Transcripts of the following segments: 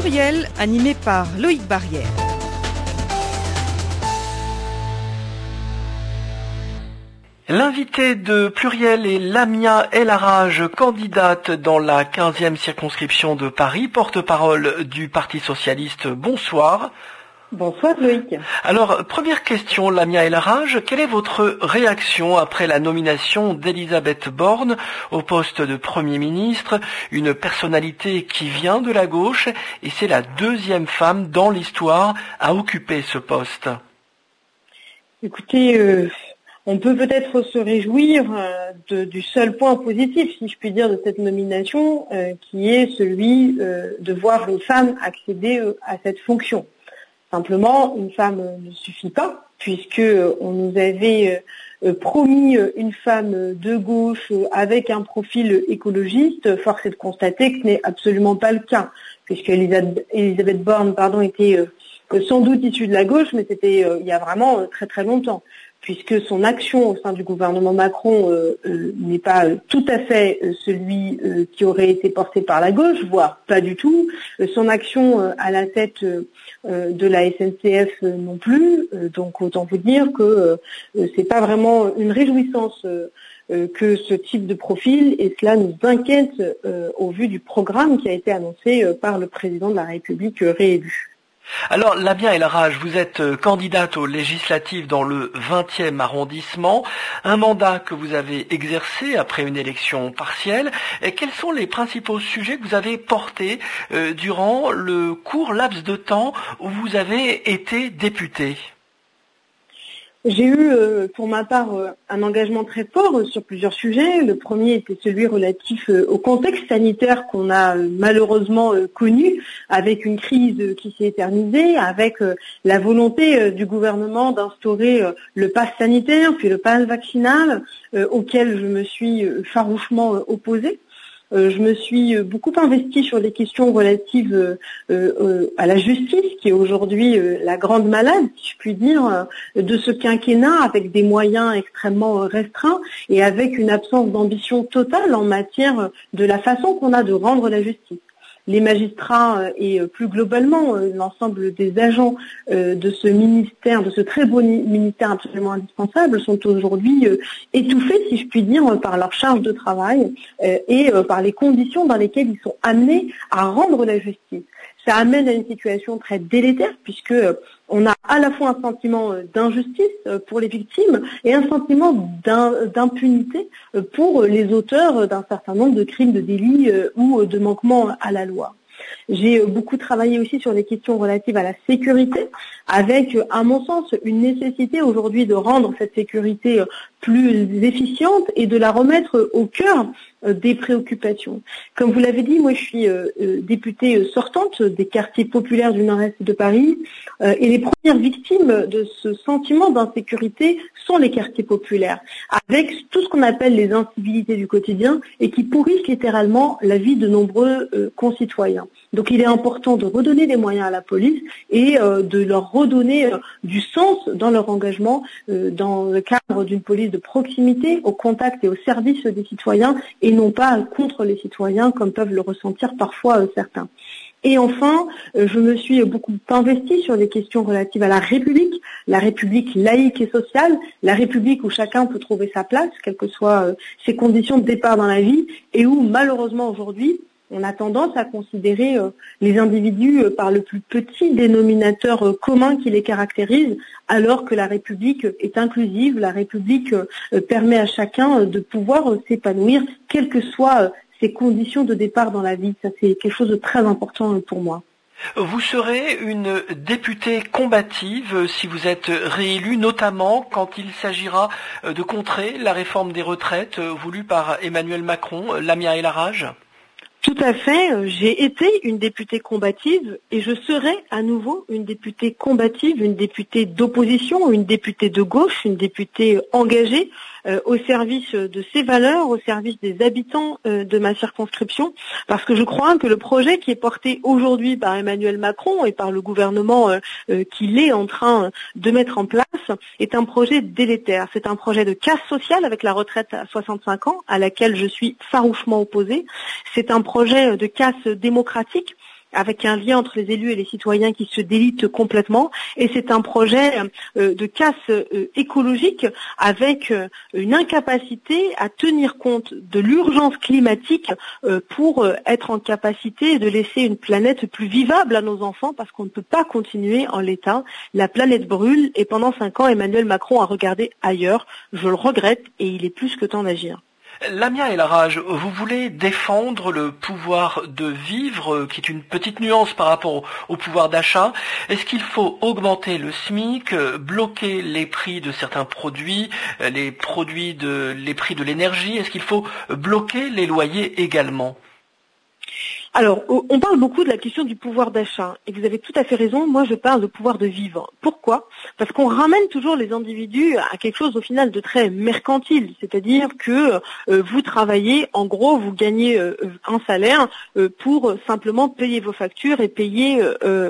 Pluriel, animé par Loïc Barrière. L'invité de Pluriel est Lamia El Harraj, candidate dans la 15e circonscription de Paris, porte-parole du Parti Socialiste. Bonsoir. Bonsoir Loïc. Alors, première question, Lamia El Harraj, quelle est votre réaction après la nomination d'Elisabeth Borne au poste de Premier ministre, une personnalité qui vient de la gauche, et c'est la deuxième femme dans l'histoire à occuper ce poste? Écoutez, on peut peut-être se réjouir du seul point positif, si je puis dire, de cette nomination, qui est celui de voir une femme accéder à cette fonction. Simplement, une femme ne suffit pas, puisque on nous avait promis une femme de gauche avec un profil écologiste. Force est de constater que ce n'est absolument pas le cas, puisque Elisabeth Borne, était sans doute issue de la gauche, mais c'était il y a vraiment très très longtemps, puisque son action au sein du gouvernement Macron n'est pas tout à fait celui qui aurait été porté par la gauche, voire pas du tout. Son action à la tête de la SNCF non plus. Donc autant vous dire que c'est pas vraiment une réjouissance que ce type de profil, et cela nous inquiète au vu du programme qui a été annoncé par le président de la République réélu. Alors, Lamia El Harraj, vous êtes candidate aux législatives dans le 20e arrondissement, un mandat que vous avez exercé après une élection partielle. Et quels sont les principaux sujets que vous avez portés durant le court laps de temps où vous avez été députée ? J'ai eu, pour ma part, un engagement très fort sur plusieurs sujets. Le premier était celui relatif au contexte sanitaire qu'on a malheureusement connu, avec une crise qui s'est éternisée, avec la volonté du gouvernement d'instaurer le pass sanitaire, puis le pass vaccinal, auquel je me suis farouchement opposée. Je me suis beaucoup investie sur les questions relatives à la justice, qui est aujourd'hui la grande malade, si je puis dire, de ce quinquennat, avec des moyens extrêmement restreints et avec une absence d'ambition totale en matière de la façon qu'on a de rendre la justice. Les magistrats et plus globalement l'ensemble des agents de ce ministère, de ce très beau ministère absolument indispensable, sont aujourd'hui étouffés, si je puis dire, par leur charge de travail et par les conditions dans lesquelles ils sont amenés à rendre la justice. Ça amène à une situation très délétère, puisque on a à la fois un sentiment d'injustice pour les victimes et un sentiment d'impunité pour les auteurs d'un certain nombre de crimes, de délits ou de manquements à la loi. J'ai beaucoup travaillé aussi sur les questions relatives à la sécurité, avec, à mon sens, une nécessité aujourd'hui de rendre cette sécurité plus efficiente et de la remettre au cœur des préoccupations. Comme vous l'avez dit, moi je suis députée sortante des quartiers populaires du nord-est de Paris, et les premières victimes de ce sentiment d'insécurité sont les quartiers populaires, avec tout ce qu'on appelle les incivilités du quotidien et qui pourrissent littéralement la vie de nombreux concitoyens. Donc il est important de redonner des moyens à la police et de leur redonner du sens dans leur engagement dans le cadre d'une police de proximité, au contact et au service des citoyens, et non pas contre les citoyens comme peuvent le ressentir parfois certains. Et enfin, je me suis beaucoup investie sur les questions relatives à la République laïque et sociale, la République où chacun peut trouver sa place, quelles que soient ses conditions de départ dans la vie, et où malheureusement aujourd'hui, on a tendance à considérer les individus par le plus petit dénominateur commun qui les caractérise, alors que la République est inclusive, la République permet à chacun de pouvoir s'épanouir, quelles que soient ses conditions de départ dans la vie. Ça, c'est quelque chose de très important pour moi. Vous serez une députée combative si vous êtes réélue, notamment quand il s'agira de contrer la réforme des retraites voulue par Emmanuel Macron. Lamia El Harraj ? Tout à fait. J'ai été une députée combative et je serai à nouveau une députée combative, une députée d'opposition, une députée de gauche, une députée engagée au service de ces valeurs, au service des habitants de ma circonscription, parce que je crois que le projet qui est porté aujourd'hui par Emmanuel Macron et par le gouvernement qu'il est en train de mettre en place est un projet délétère. C'est un projet de casse sociale avec la retraite à 65 ans, à laquelle je suis farouchement opposée. C'est un projet de casse démocratique avec un lien entre les élus et les citoyens qui se délite complètement. Et c'est un projet de casse écologique avec une incapacité à tenir compte de l'urgence climatique pour être en capacité de laisser une planète plus vivable à nos enfants, parce qu'on ne peut pas continuer en l'état. La planète brûle et pendant 5 ans, Emmanuel Macron a regardé ailleurs. Je le regrette et il est plus que temps d'agir. Lamia El Harraj, vous voulez défendre le pouvoir de vivre, qui est une petite nuance par rapport au pouvoir d'achat. Est-ce qu'il faut augmenter le SMIC, bloquer les prix de certains produits, les prix de l'énergie? Est-ce qu'il faut bloquer les loyers également? Alors, on parle beaucoup de la question du pouvoir d'achat, et vous avez tout à fait raison, moi je parle de pouvoir de vivre. Pourquoi? Parce qu'on ramène toujours les individus à quelque chose au final de très mercantile, c'est-à-dire que vous travaillez, en gros, vous gagnez un salaire pour simplement payer vos factures et payer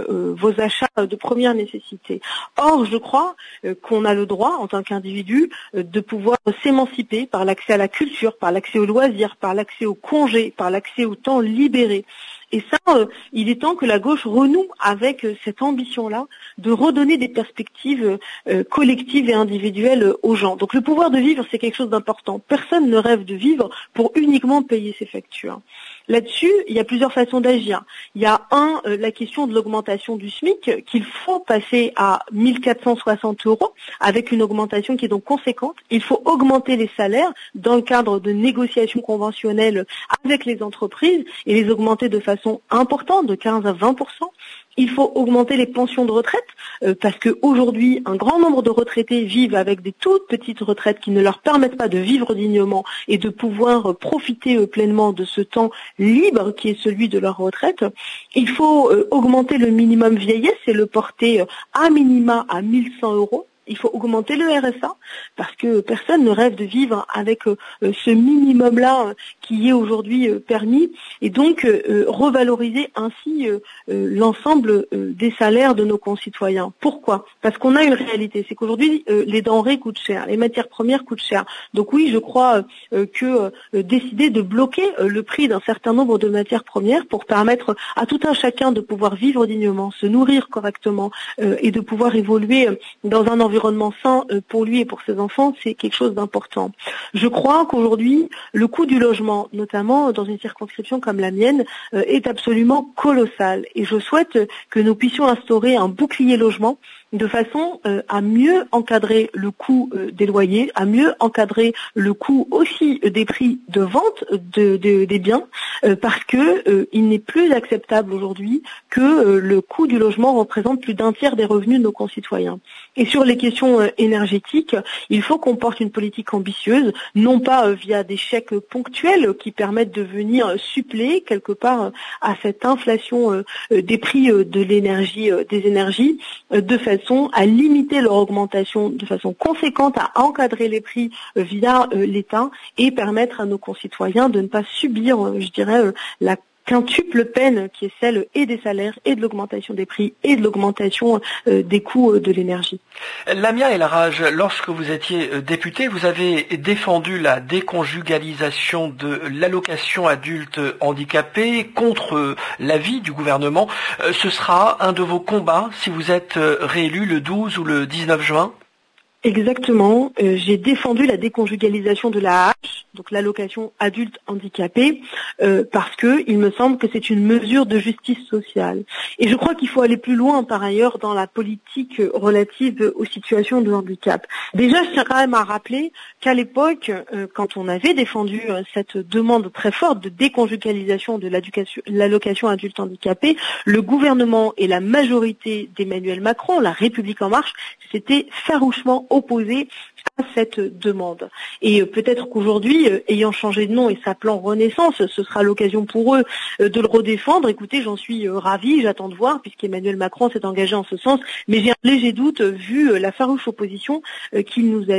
vos achats de première nécessité. Or, je crois qu'on a le droit, en tant qu'individu, de pouvoir s'émanciper par l'accès à la culture, par l'accès aux loisirs, par l'accès aux congés, par l'accès au temps libéré. Et ça, il est temps que la gauche renoue avec cette ambition-là de redonner des perspectives collectives et individuelles aux gens. Donc le pouvoir de vivre, c'est quelque chose d'important. Personne ne rêve de vivre pour uniquement payer ses factures. Là-dessus, il y a plusieurs façons d'agir. Il y a la question de l'augmentation du SMIC, qu'il faut passer à 1 460 € avec une augmentation qui est donc conséquente. Il faut augmenter les salaires dans le cadre de négociations conventionnelles avec les entreprises et les augmenter de façon importante, de 15 à 20%. Il faut augmenter les pensions de retraite parce qu'aujourd'hui, un grand nombre de retraités vivent avec des toutes petites retraites qui ne leur permettent pas de vivre dignement et de pouvoir profiter pleinement de ce temps libre qui est celui de leur retraite. Il faut augmenter le minimum vieillesse et le porter à minima à 1 100 €. Il faut augmenter le RSA parce que personne ne rêve de vivre avec ce minimum-là qui est aujourd'hui permis, et donc revaloriser ainsi l'ensemble des salaires de nos concitoyens. Pourquoi? Parce qu'on a une réalité, c'est qu'aujourd'hui les denrées coûtent cher, les matières premières coûtent cher. Donc oui, je crois que décider de bloquer le prix d'un certain nombre de matières premières pour permettre à tout un chacun de pouvoir vivre dignement, se nourrir correctement et de pouvoir évoluer dans un environnement sain pour lui et pour ses enfants, c'est quelque chose d'important. Je crois qu'aujourd'hui, le coût du logement, notamment dans une circonscription comme la mienne, est absolument colossal. Et je souhaite que nous puissions instaurer un bouclier logement de façon à mieux encadrer le coût des loyers, à mieux encadrer le coût aussi des prix de vente des biens, parce que il n'est plus acceptable aujourd'hui que le coût du logement représente plus d'un tiers des revenus de nos concitoyens. Et sur les questions énergétiques, il faut qu'on porte une politique ambitieuse, non pas via des chèques ponctuels qui permettent de venir suppléer quelque part à cette inflation des prix de l'énergie, des énergies, de façon à limiter leur augmentation de façon conséquente, à encadrer les prix via l'État et permettre à nos concitoyens de ne pas subir, je dirais, la quintuple peine qui est celle et des salaires et de l'augmentation des prix et de l'augmentation des coûts de l'énergie. Lamia El Harraj, lorsque vous étiez députée, vous avez défendu la déconjugalisation de l'allocation adulte handicapé contre l'avis du gouvernement. Ce sera un de vos combats si vous êtes réélu le 12 ou le 19 juin? Exactement. J'ai défendu la déconjugalisation de l'AAH, donc l'allocation adulte handicapé, parce que il me semble que c'est une mesure de justice sociale. Et je crois qu'il faut aller plus loin par ailleurs dans la politique relative aux situations de handicap. Déjà, je tiens quand même à rappeler qu'à l'époque, quand on avait défendu cette demande très forte de déconjugalisation de l'allocation adulte handicapé, le gouvernement et la majorité d'Emmanuel Macron, la République en marche, s'étaient farouchement opposés à cette demande. Et peut-être qu'aujourd'hui, ayant changé de nom et s'appelant Renaissance, ce sera l'occasion pour eux de le redéfendre. Écoutez, j'en suis ravie, j'attends de voir, puisqu'Emmanuel Macron s'est engagé en ce sens, mais j'ai un léger doute vu la farouche opposition qu'ils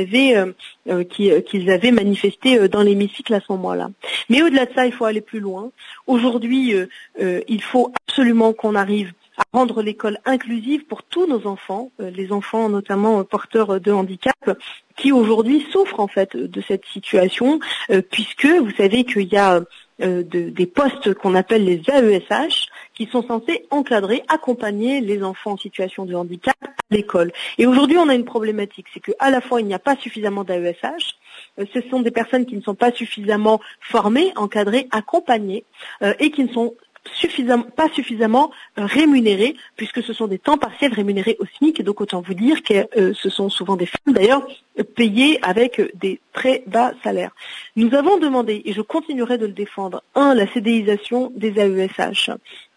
avaient manifestée dans l'hémicycle à ce moment-là. Mais au-delà de ça, il faut aller plus loin. Aujourd'hui, il faut absolument qu'on arrive à rendre l'école inclusive pour tous nos enfants, les enfants notamment porteurs de handicap, qui aujourd'hui souffrent en fait de cette situation, puisque vous savez qu'il y a des postes qu'on appelle les AESH, qui sont censés encadrer, accompagner les enfants en situation de handicap à l'école. Et aujourd'hui, on a une problématique, c'est qu'à la fois, il n'y a pas suffisamment d'AESH, ce sont des personnes qui ne sont pas suffisamment formées, encadrées, accompagnées, et qui ne sont pas suffisamment rémunérés, puisque ce sont des temps partiels rémunérés au SMIC, et donc autant vous dire que ce sont souvent des femmes d'ailleurs payées avec des très bas salaires. Nous avons demandé, et je continuerai de le défendre, la CDIsation des AESH,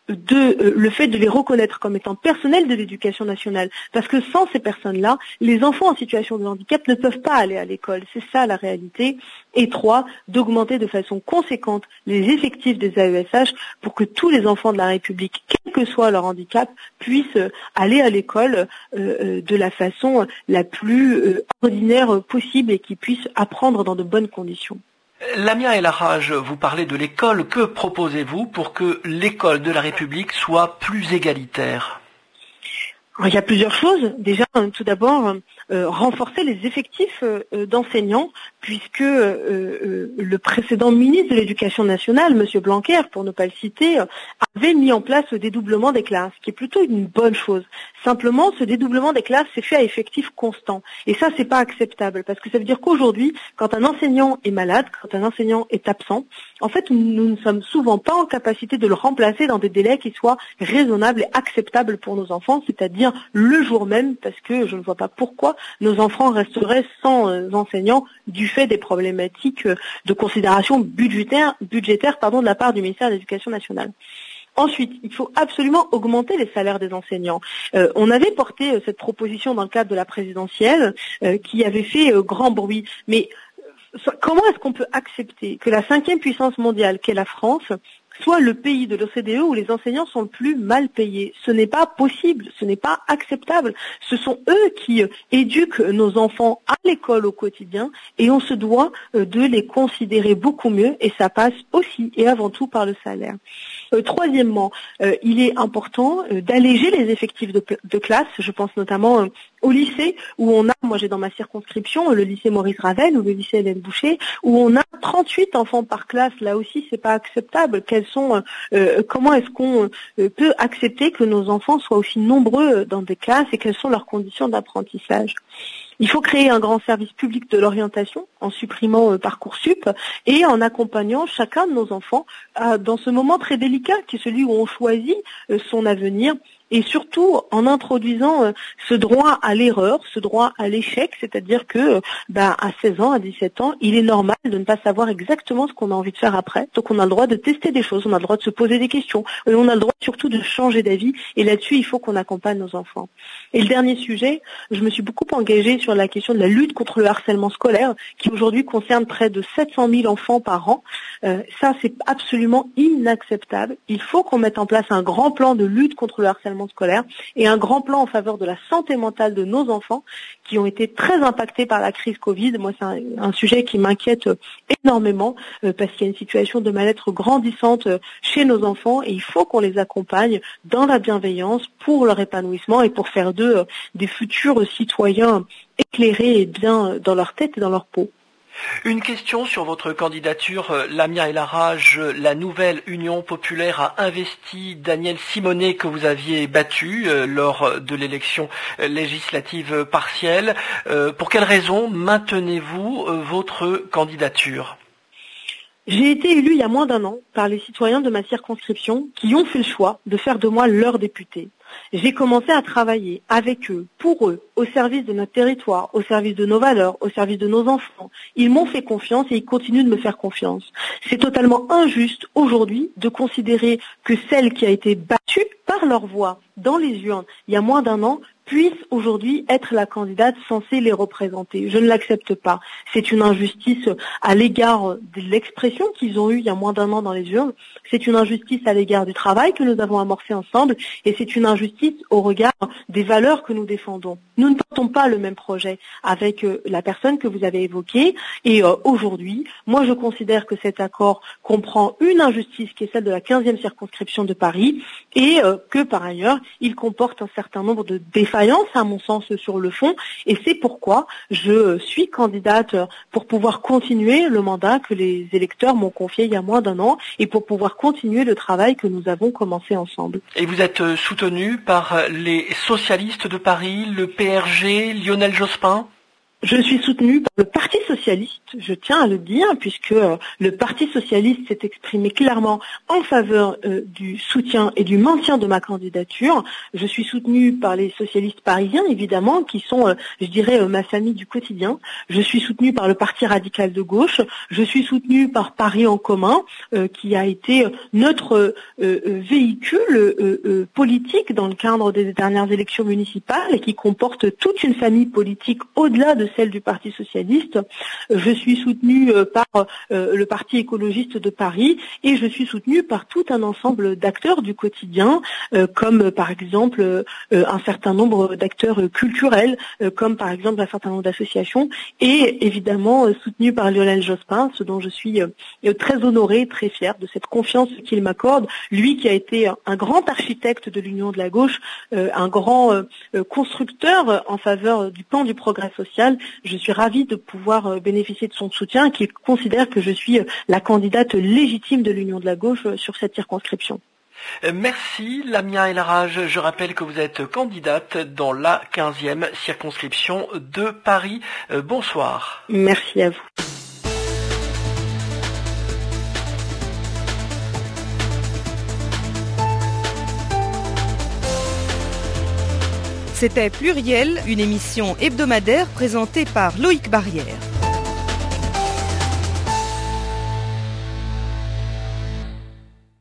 le fait de les reconnaître comme étant personnels de l'éducation nationale, parce que sans ces personnes-là, les enfants en situation de handicap ne peuvent pas aller à l'école, c'est ça la réalité. Et 3, d'augmenter de façon conséquente les effectifs des AESH pour que tous les enfants de la République, quel que soit leur handicap, puissent aller à l'école de la façon la plus ordinaire possible et qu'ils puissent apprendre dans de bonnes conditions. Lamia El Harraj, vous parlez de l'école. Que proposez-vous pour que l'école de la République soit plus égalitaire ? Alors, il y a plusieurs choses. Déjà, tout d'abord, renforcer les effectifs d'enseignants, puisque le précédent ministre de l'Éducation nationale, M. Blanquer, pour ne pas le citer, avait mis en place le dédoublement des classes, qui est plutôt une bonne chose. Simplement, ce dédoublement des classes s'est fait à effectif constant. Et ça, c'est pas acceptable, parce que ça veut dire qu'aujourd'hui, quand un enseignant est malade, quand un enseignant est absent, en fait, nous ne sommes souvent pas en capacité de le remplacer dans des délais qui soient raisonnables et acceptables pour nos enfants, c'est-à-dire le jour même, parce que je ne vois pas pourquoi nos enfants resteraient sans enseignants du fait des problématiques de considération budgétaire de la part du ministère de l'Éducation nationale. Ensuite, il faut absolument augmenter les salaires des enseignants. On avait porté cette proposition dans le cadre de la présidentielle qui avait fait grand bruit. Mais comment est-ce qu'on peut accepter que la 5e puissance mondiale, qu'est la France, soit le pays de l'OCDE où les enseignants sont le plus mal payés? Ce n'est pas possible, ce n'est pas acceptable. Ce sont eux qui éduquent nos enfants à l'école au quotidien et on se doit de les considérer beaucoup mieux et ça passe aussi et avant tout par le salaire. Troisièmement, il est important d'alléger les effectifs de classe. Je pense notamment au lycée où on a, moi j'ai dans ma circonscription, le lycée Maurice Ravel ou le lycée Hélène Boucher, où on a 38 enfants par classe. Là aussi, c'est pas acceptable. Comment est-ce qu'on peut accepter que nos enfants soient aussi nombreux dans des classes et quelles sont leurs conditions d'apprentissage? Il faut créer un grand service public de l'orientation en supprimant Parcoursup et en accompagnant chacun de nos enfants dans ce moment très délicat qui est celui où on choisit son avenir. Et surtout en introduisant ce droit à l'erreur, ce droit à l'échec, c'est-à-dire que à 16 ans, à 17 ans, il est normal de ne pas savoir exactement ce qu'on a envie de faire après. Donc on a le droit de tester des choses, on a le droit de se poser des questions, et on a le droit surtout de changer d'avis. Et là-dessus, il faut qu'on accompagne nos enfants. Et le dernier sujet, je me suis beaucoup engagée sur la question de la lutte contre le harcèlement scolaire, qui aujourd'hui concerne près de 700 000 enfants par an. Ça, c'est absolument inacceptable. Il faut qu'on mette en place un grand plan de lutte contre le harcèlement scolaire et un grand plan en faveur de la santé mentale de nos enfants qui ont été très impactés par la crise Covid. Moi, c'est un sujet qui m'inquiète énormément parce qu'il y a une situation de mal-être grandissante chez nos enfants et il faut qu'on les accompagne dans la bienveillance pour leur épanouissement et pour faire d'eux des futurs citoyens éclairés et bien dans leur tête et dans leur peau. Une question sur votre candidature, Lamia El Harraj. La nouvelle Union populaire a investi Daniel Simonet que vous aviez battu lors de l'élection législative partielle. Pour quelles raisons maintenez-vous votre candidature ? J'ai été élue il y a moins d'1 an par les citoyens de ma circonscription qui ont fait le choix de faire de moi leur député. J'ai commencé à travailler avec eux, pour eux, au service de notre territoire, au service de nos valeurs, au service de nos enfants. Ils m'ont fait confiance et ils continuent de me faire confiance. C'est totalement injuste aujourd'hui de considérer que celle qui a été battue par leur voix dans les urnes il y a moins d'1 an puisse aujourd'hui être la candidate censée les représenter. Je ne l'accepte pas. C'est une injustice à l'égard de l'expression qu'ils ont eue il y a moins d'1 an dans les urnes. C'est une injustice à l'égard du travail que nous avons amorcé ensemble et c'est une injustice au regard des valeurs que nous défendons. Nous ne portons pas le même projet avec la personne que vous avez évoquée et aujourd'hui, moi je considère que cet accord comprend une injustice qui est celle de la 15e circonscription de Paris et que par ailleurs, il comporte un certain nombre de défaillances défaillance, à mon sens, sur le fond, et c'est pourquoi je suis candidate pour pouvoir continuer le mandat que les électeurs m'ont confié il y a moins d'1 an, et pour pouvoir continuer le travail que nous avons commencé ensemble. Et vous êtes soutenu par les socialistes de Paris, le PRG, Lionel Jospin ? Je suis soutenue par le Parti socialiste, je tiens à le dire, puisque le Parti socialiste s'est exprimé clairement en faveur du soutien et du maintien de ma candidature. Je suis soutenue par les socialistes parisiens, évidemment, qui sont, je dirais, ma famille du quotidien. Je suis soutenue par le Parti radical de gauche. Je suis soutenue par Paris en commun, qui a été notre véhicule politique dans le cadre des dernières élections municipales et qui comporte toute une famille politique au-delà de celle du Parti socialiste. Je suis soutenue par le Parti écologiste de Paris et je suis soutenue par tout un ensemble d'acteurs du quotidien, comme par exemple un certain nombre d'acteurs culturels, comme par exemple un certain nombre d'associations, et évidemment soutenue par Lionel Jospin, ce dont je suis très honorée, très fière de cette confiance qu'il m'accorde, lui qui a été un grand architecte de l'Union de la gauche, un grand constructeur en faveur du plan du progrès social. Je suis ravie de pouvoir bénéficier de son soutien et qu'il considère que je suis la candidate légitime de l'Union de la gauche sur cette circonscription. Merci Lamia El Harraj. Je rappelle que vous êtes candidate dans la 15e circonscription de Paris. Bonsoir. Merci à vous. C'était Pluriel, une émission hebdomadaire présentée par Loïc Barrière.